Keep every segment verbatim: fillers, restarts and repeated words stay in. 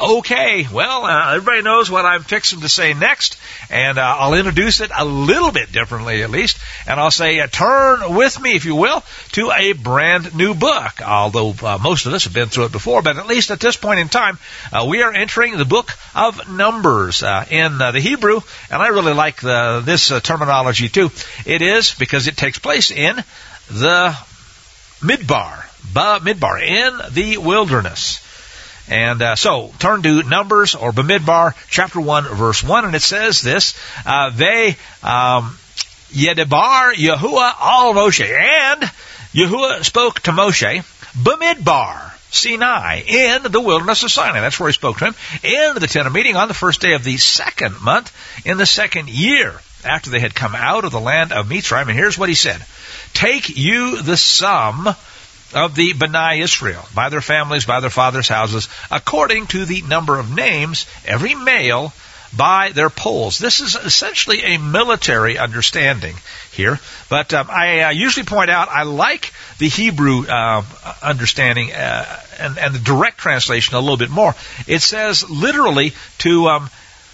Okay, well, uh, everybody knows what I'm fixing to say next, and uh, I'll introduce it a little bit differently at least, and I'll say, uh, turn with me, if you will, to a brand new book, although uh, most of us have been through it before, but at least at this point in time, uh, we are entering the book of Numbers uh, in uh, the Hebrew, and I really like the, this uh, terminology too. It is because it takes place in the Midbar, ba Midbar, in the wilderness. And uh, so, turn to Numbers, or Bamidbar, chapter one, verse one, and it says this, uh, They, um, Yedebar Yahuwah al Moshe, and Yahuwah spoke to Moshe, Bamidbar, Sinai, in the wilderness of Sinai. That's where he spoke to him, in the tent of meeting on the first day of the second month, in the second year, after they had come out of the land of Mitzrayim. And here's what he said, Take you the sum of the Bnei Israel, by their families, by their fathers' houses, according to the number of names, every male by their polls. This is essentially a military understanding here, but um, I uh, usually point out I like the Hebrew uh, understanding uh, and, and the direct translation a little bit more. It says literally to um,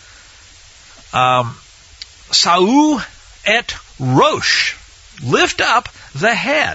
um, Sa'u et Rosh, lift up the head.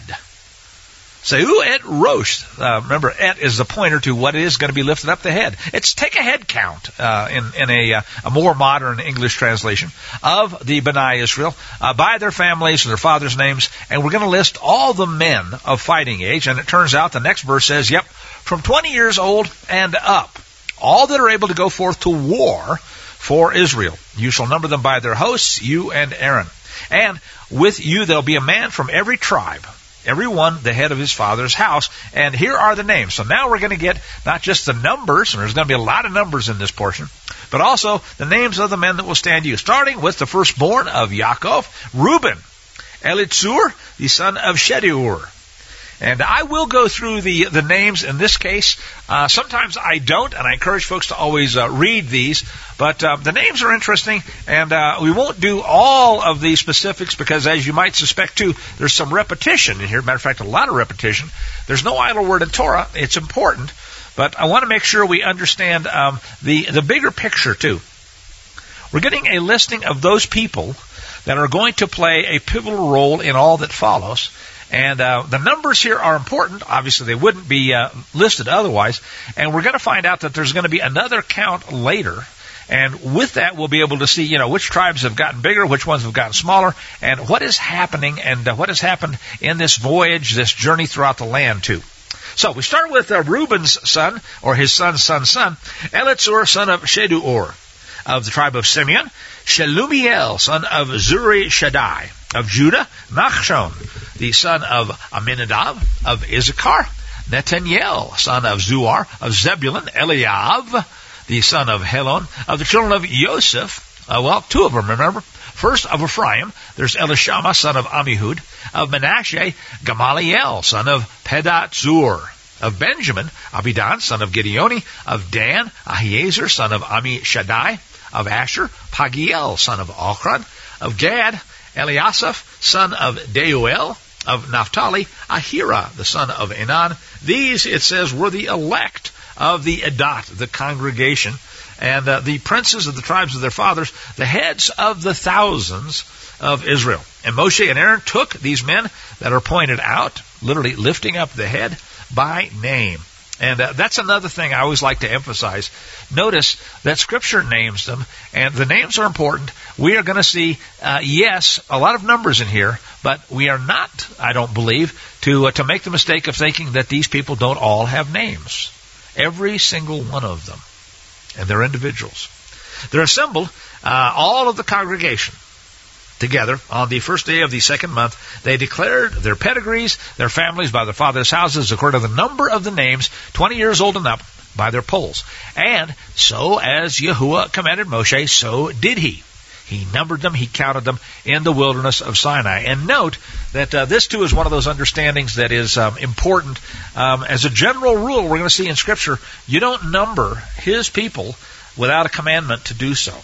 Sa'u et Rosh. Uh, remember, et is the pointer to what is going to be lifted up the head. It's take a head count uh, in, in a, uh, a more modern English translation of the Bnei Israel uh, by their families and their fathers' names. And we're going to list all the men of fighting age. And it turns out the next verse says, yep, from twenty years old and up, all that are able to go forth to war for Israel. You shall number them by their hosts, you and Aaron. And with you there'll be a man from every tribe, every one the head of his father's house. And here are the names. So now we're going to get not just the numbers, and there's going to be a lot of numbers in this portion, but also the names of the men that will stand you. Starting with the firstborn of Yaakov, Reuben, Elitzur, the son of Shedeur. And I will go through the, the names in this case. Uh, sometimes I don't, and I encourage folks to always uh, read these. But uh, the names are interesting, and uh, we won't do all of the specifics because, as you might suspect, too, there's some repetition in here. Matter of fact, a lot of repetition. There's no idle word in Torah. It's important. But I want to make sure we understand um, the, the bigger picture, too. We're getting a listing of those people that are going to play a pivotal role in all that follows. And uh, the numbers here are important. Obviously, they wouldn't be uh, listed otherwise. And we're going to find out that there's going to be another count later. And with that, we'll be able to see, you know, which tribes have gotten bigger, which ones have gotten smaller, and what is happening and uh, what has happened in this voyage, this journey throughout the land, too. So we start with uh, Reuben's son, or his son's son's son, Elitzur, son of Shedeur, of the tribe of Simeon, Shelumiel, son of Zuri Shaddai, of Judah, Nachshon, the son of Aminadab, of Issachar, Netaniel, son of Zuar, of Zebulun, Eliav, the son of Helon, of the children of Joseph, uh, well, two of them, remember. First, of Ephraim, there's Elishama, son of Amihud, of Manasseh, Gamaliel, son of Pedatzur, of Benjamin, Abidan, son of Gideoni, of Dan, Ahiezer, son of Ammishaddai, of Asher, Pagiel, son of Ochran, of Gad, Eliasaph, son of Deuel, of Naphtali, Ahira, the son of Enan. These, it says, were the elect of the Edat, the congregation, and uh, the princes of the tribes of their fathers, the heads of the thousands of Israel. And Moshe and Aaron took these men that are pointed out, literally lifting up the head, by name. And uh, that's another thing I always like to emphasize. Notice that Scripture names them, and the names are important. We are going to see, uh, yes, a lot of numbers in here, but we are not, I don't believe, to uh, to make the mistake of thinking that these people don't all have names. Every single one of them. And they're individuals. They're assembled, uh, all of the congregation, together on the first day of the second month. They declared their pedigrees, their families by their fathers' houses, according to the number of the names, twenty years old and up, by their polls. And so as Yahuwah commanded Moshe, so did he. He numbered them, he counted them in the wilderness of Sinai. And note that uh, this, too, is one of those understandings that is um, important. Um, as a general rule, we're going to see in Scripture, you don't number his people without a commandment to do so.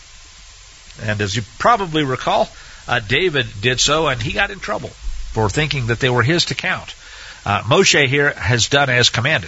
And as you probably recall, uh, David did so, and he got in trouble for thinking that they were his to count. Uh, Moshe here has done as commanded.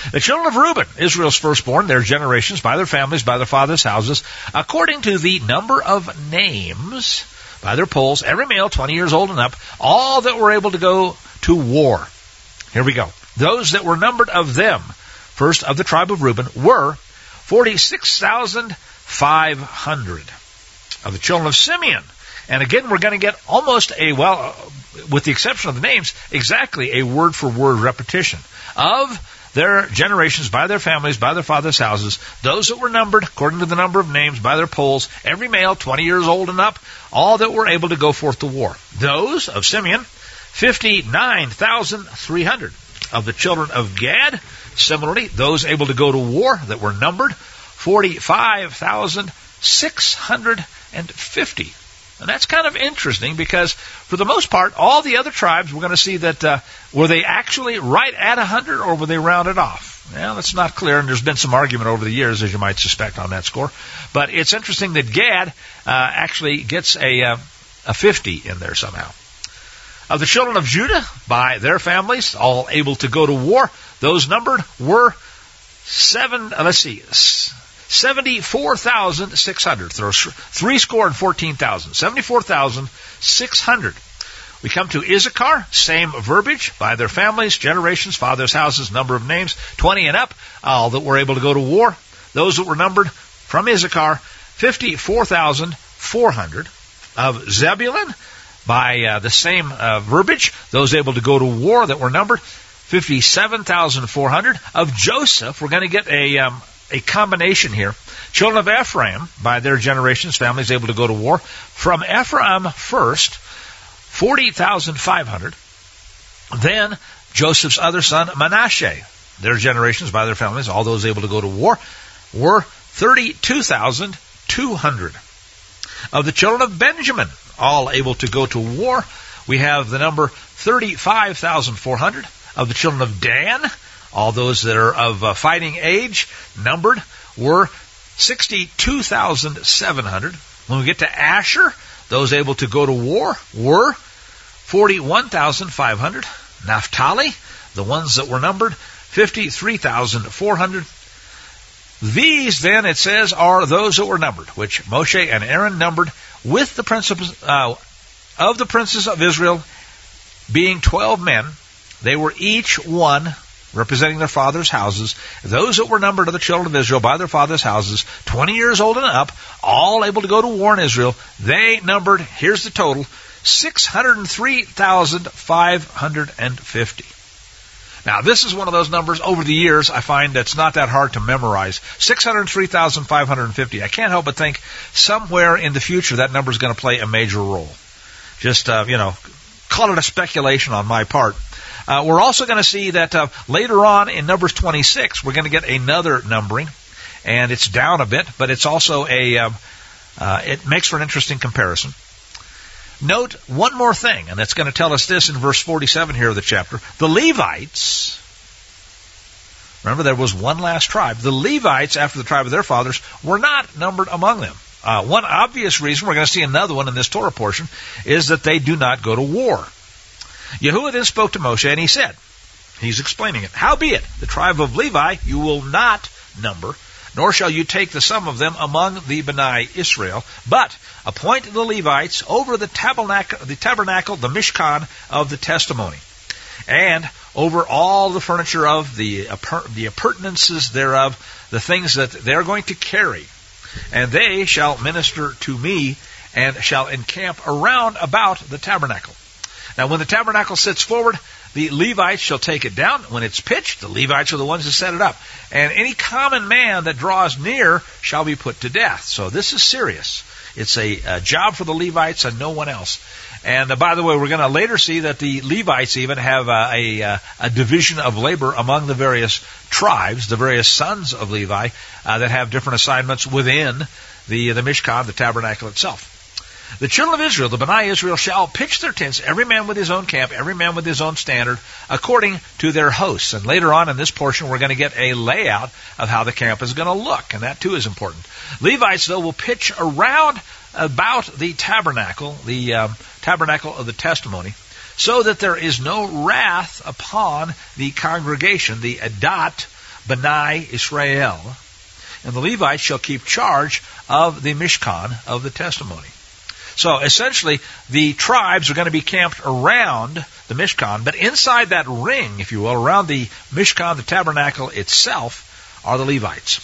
The children of Reuben, Israel's firstborn, their generations, by their families, by their fathers' houses, according to the number of names, by their polls, every male twenty years old and up, all that were able to go to war. Here we go. Those that were numbered of them, first of the tribe of Reuben, were forty-six thousand five hundred. Of the children of Simeon, and again we're going to get almost a, well, with the exception of the names, exactly a word-for-word repetition. Of their generations, by their families, by their fathers' houses, those that were numbered, according to the number of names, by their polls, every male twenty years old and up, all that were able to go forth to war. Those of Simeon, fifty-nine thousand three hundred. Of the children of Gad, similarly, those able to go to war that were numbered, forty-five thousand six hundred fifty. And that's kind of interesting because, for the most part, all the other tribes, we're going to see that, uh, were they actually right at one hundred or were they rounded off? Well, that's not clear, and there's been some argument over the years, as you might suspect, on that score. But it's interesting that Gad uh, actually gets a, uh, a fifty in there somehow. Of the children of Judah, by their families, all able to go to war, those numbered were seven, uh, let's see, seventy-four thousand six hundred. Three score and fourteen thousand. seventy-four thousand six hundred. We come to Issachar, same verbiage, by their families, generations, fathers' houses, number of names, twenty and up, all that were able to go to war. Those that were numbered from Issachar, fifty-four thousand four hundred. Of Zebulun, by uh, the same uh, verbiage, those able to go to war that were numbered, fifty-seven thousand four hundred. Of Joseph, we're going to get a... Um, A combination here. Children of Ephraim, by their generations, families able to go to war. From Ephraim first, forty thousand five hundred. Then Joseph's other son, Manasseh, their generations, by their families, all those able to go to war, were thirty-two thousand two hundred. Of the children of Benjamin, all able to go to war, we have the number thirty-five thousand four hundred. Of the children of Dan, all those that are of uh, fighting age, numbered, were sixty-two thousand seven hundred. When we get to Asher, those able to go to war were forty-one thousand five hundred. Naphtali, the ones that were numbered, fifty-three thousand four hundred. These, then, it says, are those that were numbered, which Moshe and Aaron numbered with the principles uh, of the princes of Israel, being twelve men. They were each one representing their fathers' houses. Those that were numbered of the children of Israel by their fathers' houses, twenty years old and up, all able to go to war in Israel, they numbered, here's the total, six hundred three thousand five hundred fifty. Now, this is one of those numbers over the years I find that's not that hard to memorize. six hundred three thousand five hundred fifty. I can't help but think somewhere in the future that number is going to play a major role. Just, uh, you know, call it a speculation on my part. Uh, we're also going to see that uh, later on in Numbers twenty-six, we're going to get another numbering, and it's down a bit, but it's also a, uh, uh, it makes for an interesting comparison. Note one more thing, and that's going to tell us this in verse forty-seven here of the chapter. The Levites, remember there was one last tribe, the Levites, after the tribe of their fathers, were not numbered among them. Uh, one obvious reason, we're going to see another one in this Torah portion, is that they do not go to war. Yahuwah then spoke to Moshe, and he said, he's explaining it, howbeit, the tribe of Levi you will not number, nor shall you take the sum of them among the Bnei Israel, but appoint the Levites over the tabernacle, the tabernacle, the Mishkan of the testimony, and over all the furniture of the, the appurtenances thereof, the things that they're going to carry, and they shall minister to me, and shall encamp around about the tabernacle. Now, when the tabernacle sits forward, the Levites shall take it down. When it's pitched, the Levites are the ones that set it up. And any common man that draws near shall be put to death. So this is serious. It's a, a job for the Levites and no one else. And uh, by the way, we're going to later see that the Levites even have uh, a, a, a division of labor among the various tribes, the various sons of Levi, uh, that have different assignments within the, the Mishkan, the tabernacle itself. The children of Israel, the Bnei Israel, shall pitch their tents, every man with his own camp, every man with his own standard, according to their hosts. And later on in this portion, we're going to get a layout of how the camp is going to look, and that too is important. Levites, though, will pitch around about the tabernacle, the um, tabernacle of the testimony, so that there is no wrath upon the congregation, the adat, B'nai Israel, and the Levites shall keep charge of the Mishkan of the testimony. So essentially, the tribes are going to be camped around the Mishkan, but inside that ring, if you will, around the Mishkan, the tabernacle itself, are the Levites.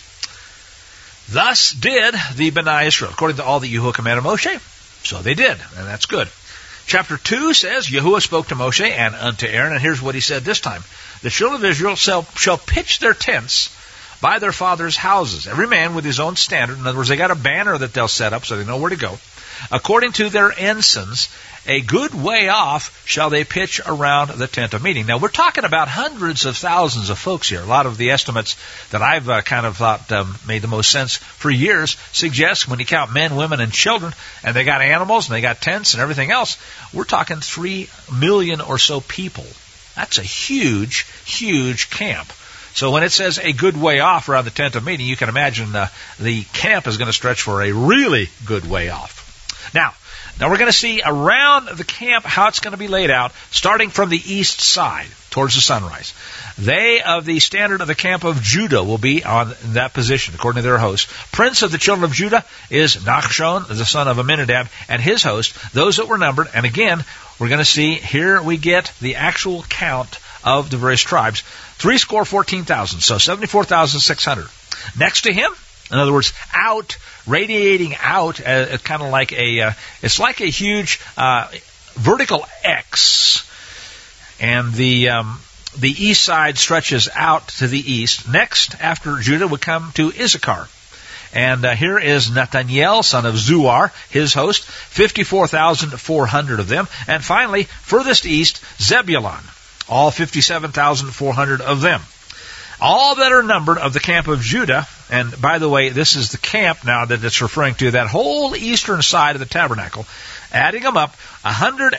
Thus did the B'nai Israel, according to all that Yahuwah commanded Moshe. So they did, and that's good. Chapter two says, Yahuwah spoke to Moshe and unto Aaron, and here's what he said this time. The children of Israel shall, shall pitch their tents by their fathers' houses, every man with his own standard. In other words, they got a banner that they'll set up so they know where to go. According to their ensigns, a good way off shall they pitch around the tent of meeting. Now, we're talking about hundreds of thousands of folks here. A lot of the estimates that I've uh, kind of thought um, made the most sense for years suggest when you count men, women, and children, and they got animals, and they got tents and everything else, we're talking three million or so people. That's a huge, huge camp. So when it says a good way off around the tent of meeting, you can imagine uh, the camp is going to stretch for a really good way off. Now, now we're going to see around the camp how it's going to be laid out, starting from the east side towards the sunrise. They of the standard of the camp of Judah will be on that position, according to their host. Prince of the children of Judah is Nachshon, the son of Amminadab, and his host, those that were numbered. And again, we're going to see, here we get the actual count of the various tribes. Three score fourteen thousand, so seventy-four thousand six hundred. Next to him, in other words, out, radiating out, uh, kind of like a, uh, it's like a huge uh, vertical X, and the um, the east side stretches out to the east. Next, after Judah, would come to Issachar. And uh, here is Nathaniel, son of Zuar, his host, fifty-four thousand four hundred of them. And finally, furthest east, Zebulun, all fifty-seven thousand four hundred of them. All that are numbered of the camp of Judah, and by the way, this is the camp now that it's referring to, that whole eastern side of the tabernacle, adding them up, one hundred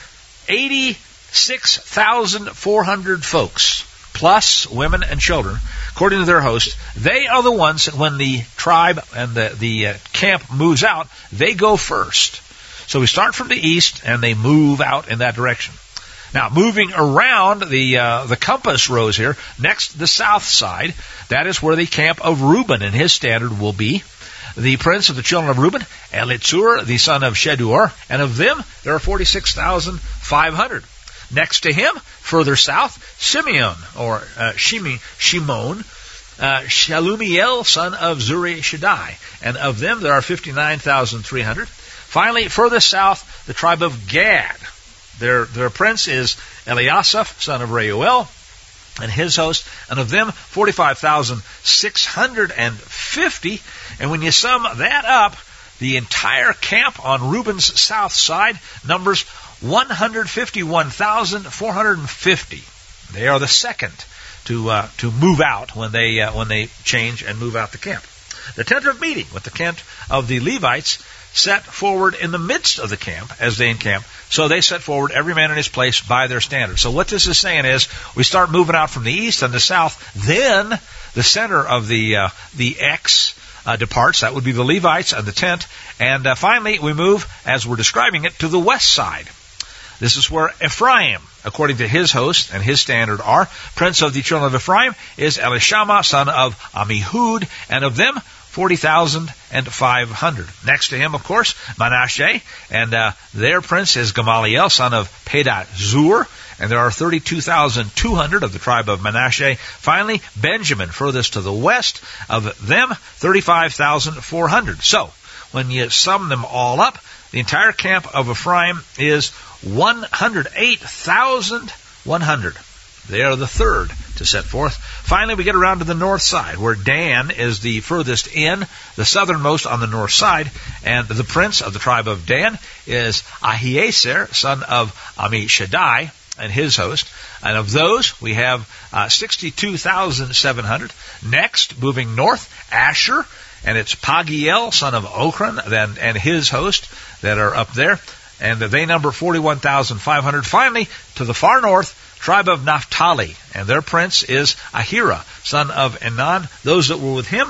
eighty-six thousand four hundred folks, plus women and children, according to their host. They are the ones that when the tribe and the, the uh, camp moves out, they go first. So we start from the east, and they move out in that direction. Now, moving around the uh, the compass rose here, next the south side, that is where the camp of Reuben and his standard will be. The prince of the children of Reuben, Elitzur, the son of Shedur, and of them there are forty-six thousand five hundred. Next to him, further south, Simeon, or uh, Shimi, Shimon, uh, Shalumiel, son of Zuri Shaddai, and of them there are fifty-nine thousand three hundred. Finally, further south, the tribe of Gad. Their, their prince is Eliasaph, son of Reuel, and his host, and of them forty-five thousand six hundred fifty. And when you sum that up, the entire camp on Reuben's south side numbers one hundred fifty-one thousand four hundred fifty. They are the second to uh, to move out when they uh, when they change and move out the camp. The tent of meeting with the tent of the Levites set forward in the midst of the camp as they encamp. So they set forward every man in his place by their standard. So what this is saying is we start moving out from the east and the south. Then the center of the uh, the X uh, departs. That would be the Levites and the tent. And uh, finally we move, as we're describing it, to the west side. This is where Ephraim, according to his host and his standard, are. Prince of the children of Ephraim is Elishama, son of Amihud, and of them forty thousand five hundred. Next to him, of course, Manasseh, and uh, their prince is Gamaliel, son of Pedahzur, and there are thirty-two thousand two hundred of the tribe of Manasseh. Finally, Benjamin, furthest to the west, of them thirty-five thousand four hundred. So, when you sum them all up, the entire camp of Ephraim is one hundred eight thousand one hundred. They are the third to set forth. Finally, we get around to the north side, where Dan is the furthest in, the southernmost on the north side, and the prince of the tribe of Dan is Ahieser, son of Ammishaddai, and his host. And of those, we have uh, sixty-two thousand seven hundred. Next, moving north, Asher, and it's Pagiel, son of Ochran, then, and his host that are up there. And they number forty-one thousand five hundred. Finally, to the far north, tribe of Naphtali, and their prince is Ahira, son of Enan. Those that were with him,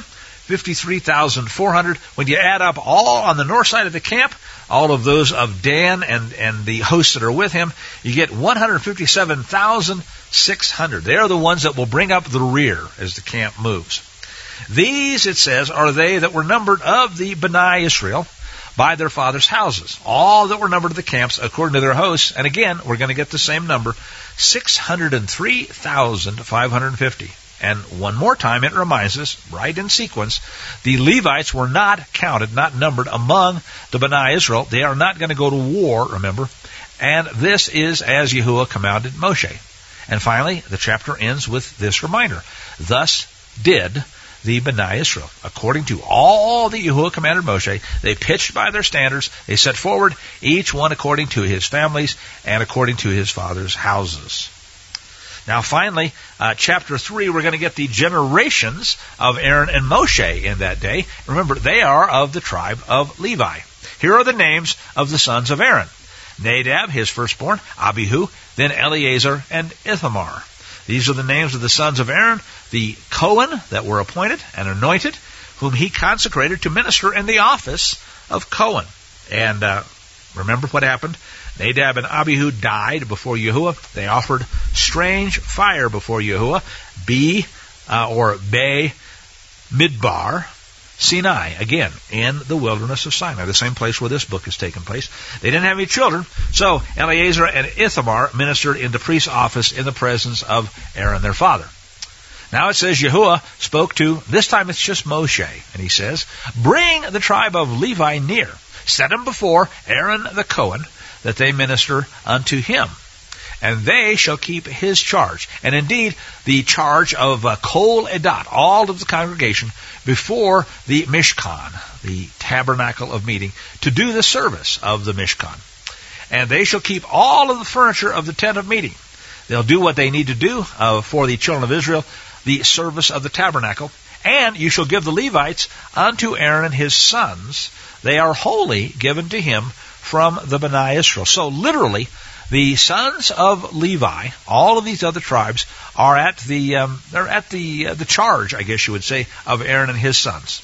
fifty-three thousand four hundred. When you add up all on the north side of the camp, all of those of Dan and, and the hosts that are with him, you get one hundred fifty-seven thousand six hundred. They are the ones that will bring up the rear as the camp moves. These, it says, are they that were numbered of the B'nai Israel by their fathers' houses. All that were numbered of the camps according to their hosts. And again, we're going to get the same number, six hundred three thousand five hundred fifty. And one more time, it reminds us, right in sequence, the Levites were not counted, not numbered among the B'nai Israel. They are not going to go to war, remember. And this is as Yahuwah commanded Moshe. And finally, the chapter ends with this reminder. Thus did the B'nai Israel. According to all that Yahuwah commanded Moshe, they pitched by their standards. They set forward, each one according to his families and according to his father's houses. Now finally, uh, chapter three, we're going to get the generations of Aaron and Moshe in that day. Remember, they are of the tribe of Levi. Here are the names of the sons of Aaron. Nadab, his firstborn, Abihu, then Eleazar, and Ithamar. These are the names of the sons of Aaron, the Cohen that were appointed and anointed, whom he consecrated to minister in the office of Cohen. And uh, remember what happened? Nadab and Abihu died before Yahuwah. They offered strange fire before Yahuwah, B uh, or Be Midbar, Sinai, again, in the wilderness of Sinai, the same place where this book has taken place. They didn't have any children, so Eleazar and Ithamar ministered in the priest's office in the presence of Aaron, their father. Now it says Yahuwah spoke to, this time it's just Moshe, and he says, bring the tribe of Levi near, set them before Aaron the Cohen, that they minister unto him. And they shall keep his charge. And indeed, the charge of uh, Kol Edat, all of the congregation, before the Mishkan, the tabernacle of meeting, to do the service of the Mishkan. And they shall keep all of the furniture of the tent of meeting. They'll do what they need to do uh, for the children of Israel, the service of the tabernacle. And you shall give the Levites unto Aaron and his sons. They are wholly given to him from the B'nai Israel. So literally, the sons of Levi, all of these other tribes, are at the um, they're at the uh, the charge, I guess you would say, of Aaron and his sons.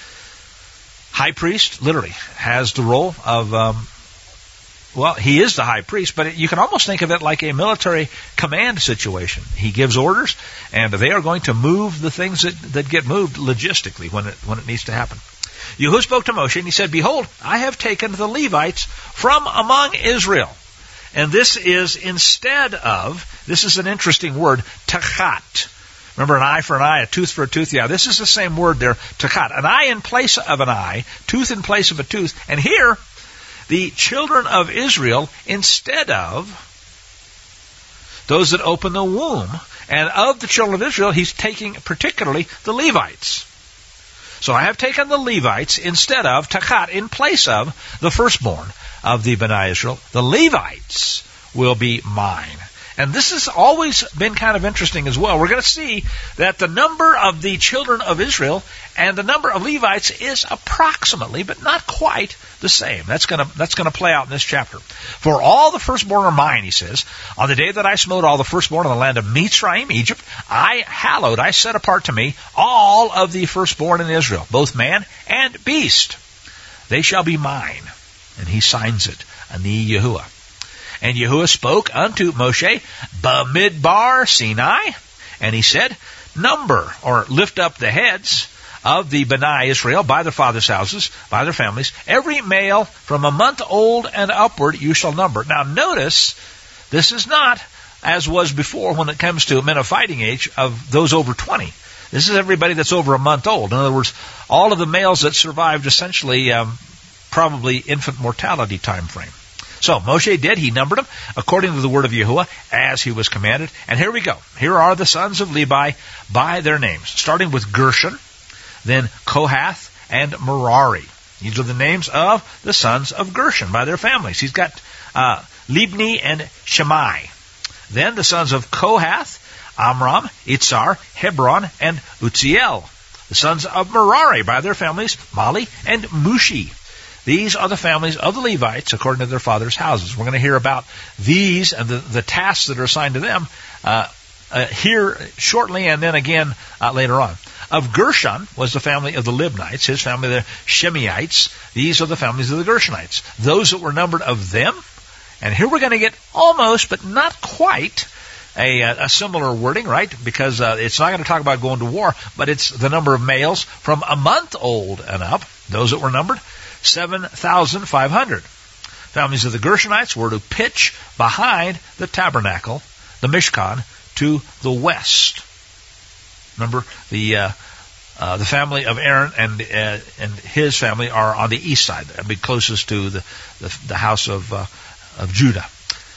High priest, literally, has the role of, um, well, he is the high priest, but it, you can almost think of it like a military command situation. He gives orders, and they are going to move the things that, that get moved logistically when it when it needs to happen. Yahuwah spoke to Moshe, and he said, behold, I have taken the Levites from among Israel. And this is instead of, this is an interesting word, tachat. Remember, an eye for an eye, a tooth for a tooth? Yeah, this is the same word there, tachat. An eye in place of an eye, tooth in place of a tooth. And here, the children of Israel instead of those that open the womb. And of the children of Israel, he's taking particularly the Levites. So I have taken the Levites instead of, tachat, in place of the firstborn of the B'nai Israel. The Levites will be mine. And this has always been kind of interesting as well. We're going to see that the number of the children of Israel and the number of Levites is approximately, but not quite, the same. That's going to that's going to play out in this chapter. For all the firstborn are mine, he says. On the day that I smote all the firstborn in the land of Mitzrayim, Egypt, I hallowed, I set apart to me all of the firstborn in Israel, both man and beast. They shall be mine. And he signs it, Ani Yahuwah. And Yahuwah spoke unto Moshe, Bamidbar Sinai, and he said, number, or lift up the heads of the B'nai Israel by their fathers' houses, by their families. Every male from a month old and upward you shall number. Now notice, this is not, as was before when it comes to men of fighting age, of those over twenty. This is everybody that's over a month old. In other words, all of the males that survived essentially um, probably infant mortality time frame. So Moshe did, he numbered them according to the word of Yahuwah as he was commanded. And here we go. Here are the sons of Levi by their names, starting with Gershon, then Kohath, and Merari. These are the names of the sons of Gershon by their families. He's got uh, Libni and Shammai. Then the sons of Kohath, Amram, Itzar, Hebron, and Uzziel. The sons of Merari by their families, Mali and Mushi. These are the families of the Levites according to their fathers' houses. We're going to hear about these and the, the tasks that are assigned to them uh, uh, here shortly and then again uh, later on. Of Gershon was the family of the Libnites, his family the Shimeites. These are the families of the Gershonites. Those that were numbered of them, and here we're going to get almost, but not quite, a, a similar wording, right? Because uh, it's not going to talk about going to war, but it's the number of males from a month old and up. Those that were numbered, seven thousand five hundred. Families of the Gershonites were to pitch behind the tabernacle, the Mishkan, to the west. Remember, the uh, uh, the family of Aaron and uh, and his family are on the east side, and be closest to the the, the house of uh, of Judah.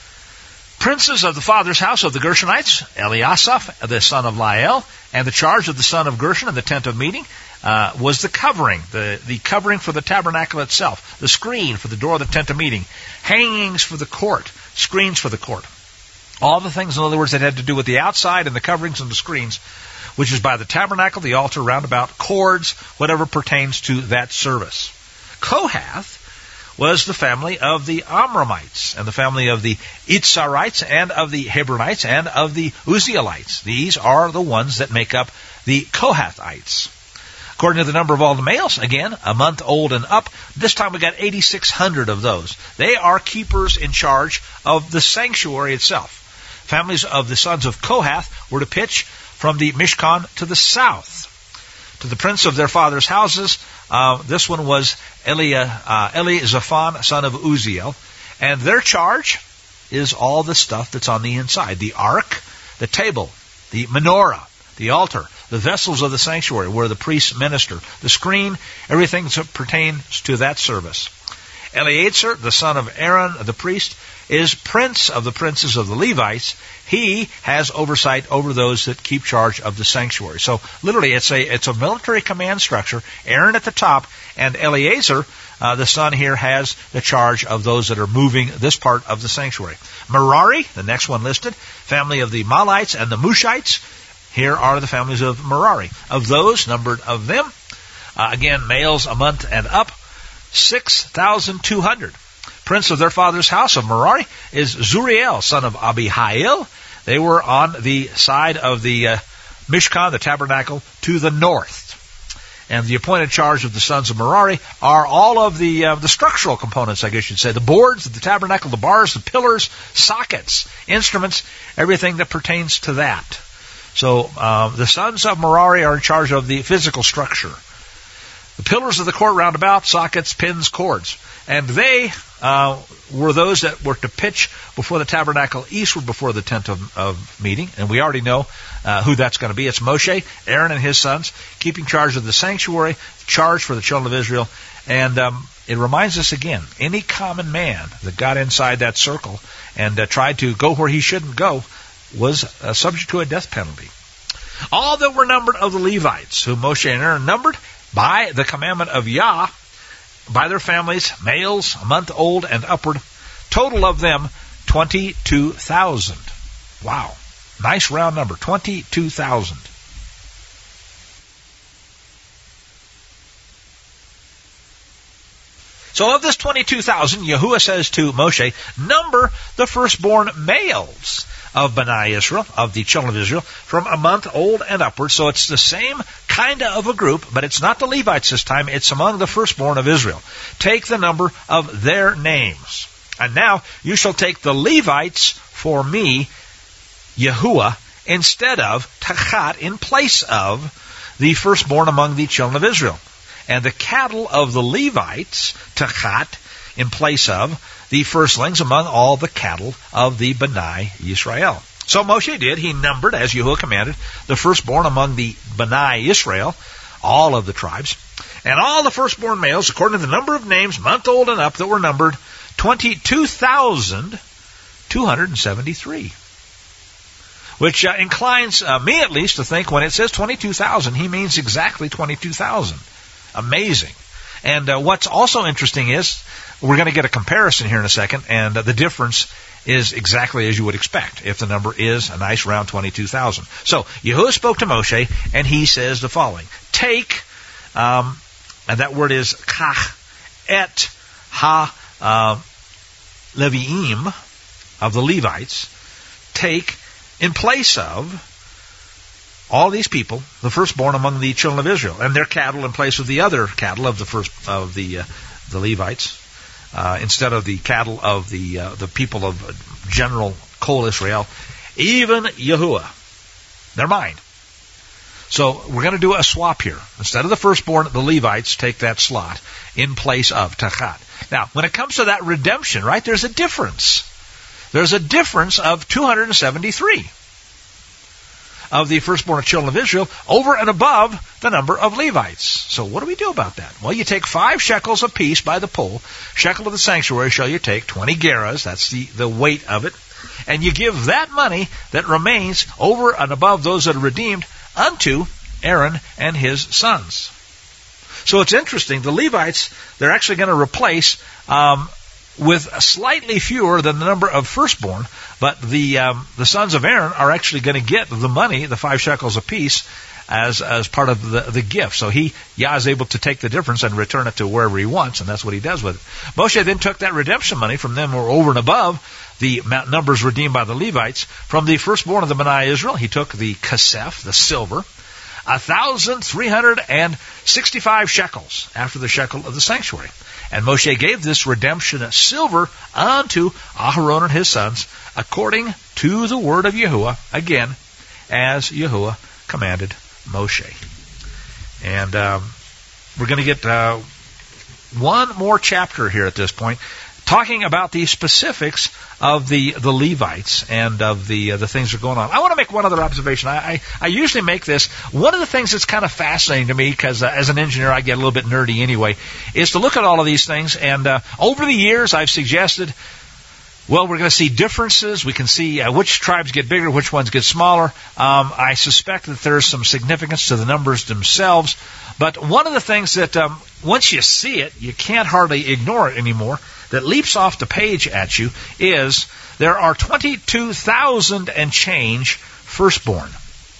Princes of the father's house of the Gershonites, Eliasaph, the son of Lael, and the charge of the son of Gershon in the tent of meeting uh, was the covering, the, the covering for the tabernacle itself, the screen for the door of the tent of meeting, hangings for the court, screens for the court. All the things, in other words, that had to do with the outside and the coverings and the screens, which is by the tabernacle, the altar, roundabout, cords, whatever pertains to that service. Kohath was the family of the Amramites, and the family of the Itzarites, and of the Hebronites, and of the Uzzielites. These are the ones that make up the Kohathites. According to the number of all the males, again, a month old and up, this time we got eighty-six hundred of those. They are keepers in charge of the sanctuary itself. Families of the sons of Kohath were to pitch from the Mishkan to the south. To the prince of their father's houses, uh, this one was Eli, uh, Elizaphan, son of Uzziel, and their charge is all the stuff that's on the inside. The ark, the table, the menorah, the altar, the vessels of the sanctuary where the priests minister, the screen, everything that pertains to that service. Eleazar, the son of Aaron, the priest, is prince of the princes of the Levites. He has oversight over those that keep charge of the sanctuary. So literally it's a it's a military command structure. Aaron at the top, and Eleazar, uh, the son here, has the charge of those that are moving this part of the sanctuary. Merari, the next one listed, family of the Malites and the Mushites. Here are the families of Merari. Of those, numbered of them, uh, again, males a month and up, six thousand two hundred. Prince of their father's house of Merari is Zuriel, son of Abihail. They were on the side of the uh, Mishkan, the tabernacle, to the north. And the appointed charge of the sons of Merari are all of the uh, the structural components, I guess you'd say. The boards, the tabernacle, the bars, the pillars, sockets, instruments, everything that pertains to that. So uh, the sons of Merari are in charge of the physical structure. The pillars of the court roundabout, sockets, pins, cords. And they uh, were those that were to pitch before the tabernacle eastward before the tent of, of meeting. And we already know uh, who that's going to be. It's Moshe, Aaron, and his sons, keeping charge of the sanctuary, charge for the children of Israel. And um, it reminds us again, any common man that got inside that circle and uh, tried to go where he shouldn't go was uh, subject to a death penalty. All that were numbered of the Levites, whom Moshe and Aaron numbered by the commandment of Yah, by their families, males, a month old and upward, total of them, twenty-two thousand. Wow. Nice round number, twenty-two thousand. So of this twenty-two thousand, Yahuwah says to Moshe, number the firstborn males of Bnei Israel, of the children of Israel, from a month old and upward. So it's the same kind of a group, but it's not the Levites this time. It's among the firstborn of Israel. Take the number of their names. And now you shall take the Levites for me, Yahuwah, instead of Tachat, in place of the firstborn among the children of Israel. And the cattle of the Levites, Tachat, in place of the firstlings among all the cattle of the Bnei Yisrael. So Moshe did. He numbered, as Yahuwah commanded, the firstborn among the Bnei Yisrael, all of the tribes, and all the firstborn males, according to the number of names, month old and up, that were numbered, twenty-two thousand two hundred seventy-three. Which uh, inclines uh, me, at least, to think when it says twenty-two thousand, he means exactly twenty-two thousand. Amazing. And uh, what's also interesting is, we're going to get a comparison here in a second, and uh, the difference is exactly as you would expect if the number is a nice round twenty-two thousand. So, Yahuwah spoke to Moshe, and he says the following. Take, um, and that word is kach, et ha uh, leviim, of the Levites, take in place of all these people, the firstborn among the children of Israel, and their cattle in place of the other cattle of the first of the uh, the Levites, uh, instead of the cattle of the uh, the people of general Kol Israel, even Yahuwah. They're mine. So we're going to do a swap here. Instead of the firstborn, the Levites take that slot in place of Tachat. Now, when it comes to that redemption, right, there's a difference. There's a difference of two hundred seventy-three of the firstborn children of Israel over and above the number of Levites. So what do we do about that? Well, you take five shekels apiece by the pole. Shekel of the sanctuary shall you take, twenty gerahs, that's the, the weight of it. And you give that money that remains over and above those that are redeemed unto Aaron and his sons. So it's interesting. The Levites, they're actually going to replace um, with slightly fewer than the number of firstborn, but the um, the sons of Aaron are actually going to get the money, the five shekels apiece, as as part of the, the gift. So he, Yah, is able to take the difference and return it to wherever he wants, and that's what he does with it. Moshe then took that redemption money from them, or over and above the numbers redeemed by the Levites, from the firstborn of the Bnei Israel. He took the kasef, the silver, a thousand three hundred and sixty-five shekels after the shekel of the sanctuary. And Moshe gave this redemption silver unto Aharon and his sons, according to the word of Yahuwah, again, as Yahuwah commanded Moshe. And um, we're going to get uh, one more chapter here at this point, talking about the specifics of the, the Levites and of the uh, the things that are going on. I want to make one other observation. I, I, I usually make this. One of the things that's kind of fascinating to me, because uh, as an engineer I get a little bit nerdy anyway, is to look at all of these things. And uh, over the years I've suggested, well, we're going to see differences. We can see uh, which tribes get bigger, which ones get smaller. Um, I suspect that there's some significance to the numbers themselves. But one of the things that um, once you see it, you can't hardly ignore it anymore, that leaps off the page at you, is there are twenty-two thousand and change firstborn.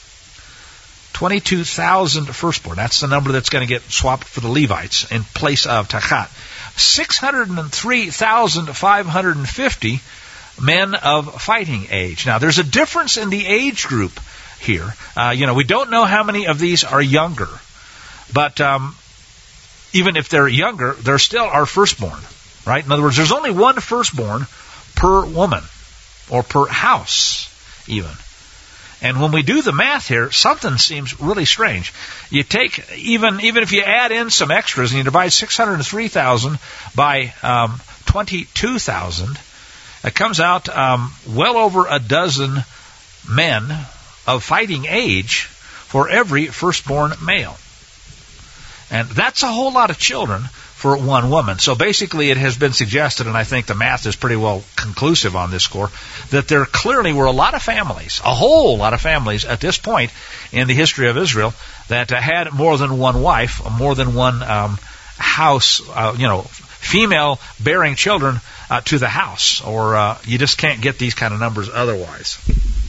twenty-two thousand firstborn. That's the number that's going to get swapped for the Levites in place of Tachat. six hundred three thousand five hundred fifty men of fighting age. Now, there's a difference in the age group here. Uh, you know, we don't know how many of these are younger. But um, even if they're younger, they're still our firstborn. Right? In other words, there's only one firstborn per woman, or per house, even. And when we do the math here, something seems really strange. You take, even even if you add in some extras, and you divide six hundred three thousand by um, twenty-two thousand, it comes out um, well over a dozen men of fighting age for every firstborn male. And that's a whole lot of children for one woman. So basically it has been suggested, and I think the math is pretty well conclusive on this score, that there clearly were a lot of families, a whole lot of families at this point in the history of Israel that uh, had more than one wife, more than one um, house, uh, you know, female bearing children uh, to the house, or uh, you just can't get these kind of numbers otherwise.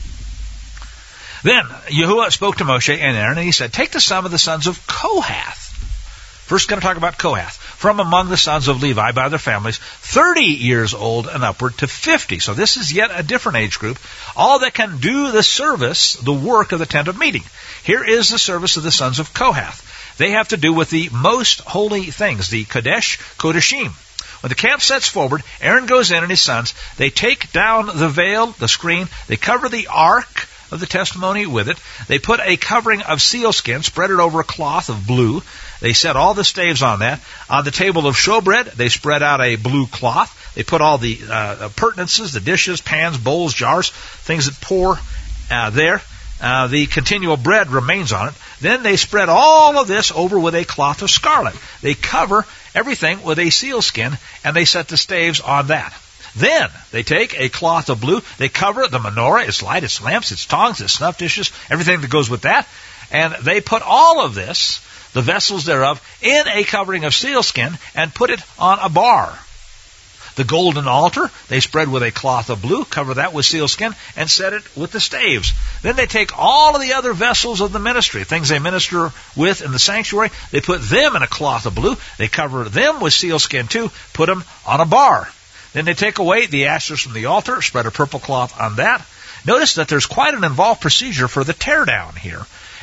Then Yahuwah spoke to Moshe and Aaron, and he said, take the sum of the sons of Kohath. First, going to talk about Kohath. From among the sons of Levi by their families, thirty years old and upward to fifty. So this is yet a different age group. All that can do the service, the work of the tent of meeting. Here is the service of the sons of Kohath. They have to do with the most holy things, the Kodesh Kodeshim. When the camp sets forward, Aaron goes in and his sons. They take down the veil, the screen. They cover the ark of the testimony with it. They put a covering of sealskin, spread it over a cloth of blue. They set all the staves on that. On the table of showbread, they spread out a blue cloth. They put all the uh, appurtenances, the dishes, pans, bowls, jars, things that pour uh, there. Uh, the continual bread remains on it. Then they spread all of this over with a cloth of scarlet. They cover everything with a sealskin, and they set the staves on that. Then they take a cloth of blue, they cover the menorah, its light, its lamps, its tongs, its snuff dishes, everything that goes with that, and they put all of this, the vessels thereof, in a covering of sealskin and put it on a bar. The golden altar, they spread with a cloth of blue, cover that with sealskin, and set it with the staves. Then they take all of the other vessels of the ministry, things they minister with in the sanctuary, they put them in a cloth of blue, they cover them with sealskin too, put them on a bar. Then they take away the ashes from the altar, spread a purple cloth on that. Notice that there's quite an involved procedure for the teardown here.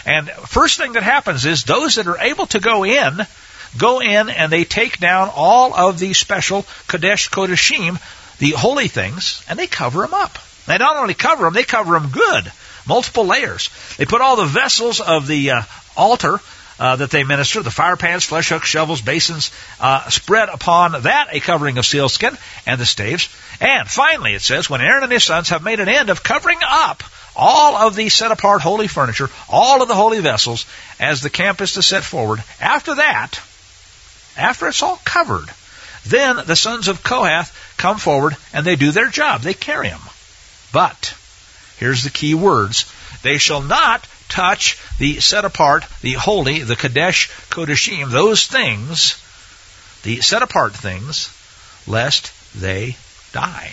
And first thing that happens is those that are able to go in, go in and they take down all of the special Kodesh Kodeshim, the holy things, and they cover them up. They not only cover them, they cover them good. Multiple layers. They put all the vessels of the uh, altar uh, that they minister, the fire pans, flesh hooks, shovels, basins, uh, spread upon that a covering of sealskin and the staves. And finally, it says, when Aaron and his sons have made an end of covering up all of the set-apart holy furniture, all of the holy vessels, as the camp is to set forward, after that, after it's all covered, then the sons of Kohath come forward and they do their job. They carry them. But here's the key words. They shall not touch the set-apart, the holy, the Kodesh Kodeshim, those things, the set-apart things, lest they die.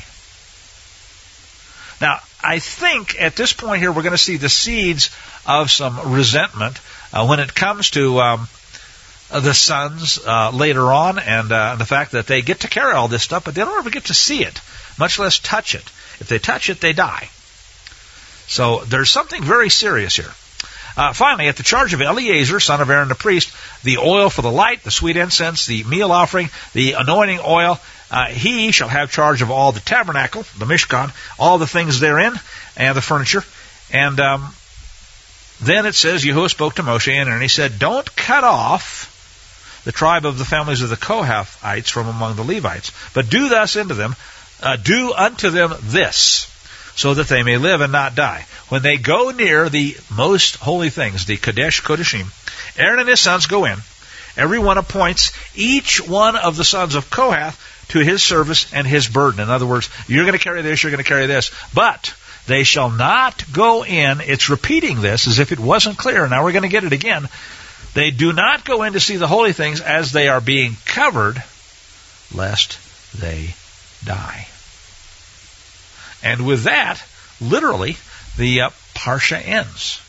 Now, I think at this point here we're going to see the seeds of some resentment uh, when it comes to um, the sons uh, later on, and uh, the fact that they get to carry all this stuff, but they don't ever get to see it, much less touch it. If they touch it, they die. So there's something very serious here. Uh, finally, at the charge of Eleazar, son of Aaron the priest, the oil for the light, the sweet incense, the meal offering, the anointing oil, uh, he shall have charge of all the tabernacle, the Mishkan, all the things therein, and the furniture. And um, then it says, Yahuwah spoke to Moshe, and he said, don't cut off the tribe of the families of the Kohathites from among the Levites, but do thus unto them, uh, do unto them this, so that they may live and not die. When they go near the most holy things, the Kodesh Kodeshim, Aaron and his sons go in. Everyone appoints each one of the sons of Kohath to his service and his burden. In other words, you're going to carry this, you're going to carry this. But they shall not go in. It's repeating this as if it wasn't clear. Now we're going to get it again. They do not go in to see the holy things as they are being covered, lest they die. And with that, literally, the uh, Parsha ends.